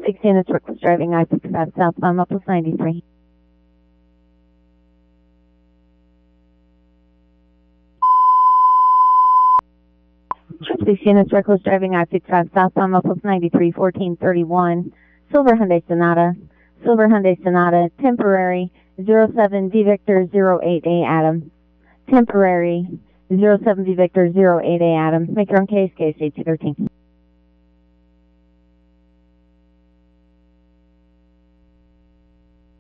6 units, reckless driving, I-55 southbound, Northwest 93. Trip 6 units, reckless driving, I-55 southbound, Northwest 93, 1431. Silver Hyundai Sonata, temporary, 07 V Victor 08A Adam. Temporary, 07 V Victor 08A Adam. Make your own case 813.